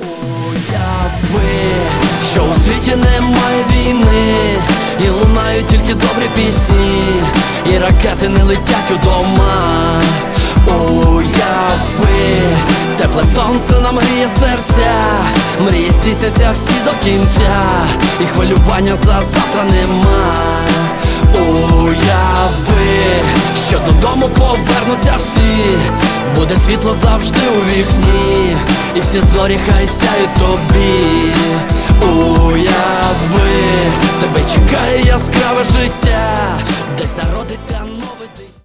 Уяви, що у світі немає війни, і лунають тільки добрі пісні, і ракети не летять у дома. Уяви, тепле сонце нам гріє серця, мрії здійсняться всі до кінця, і хвилювання за завтра нема. Уяви, що додому повернуться всі, буде світло завжди у вікні, і всі зорі хай сяють тобі. Уяви, тебе чекає яскраве життя, десь народиться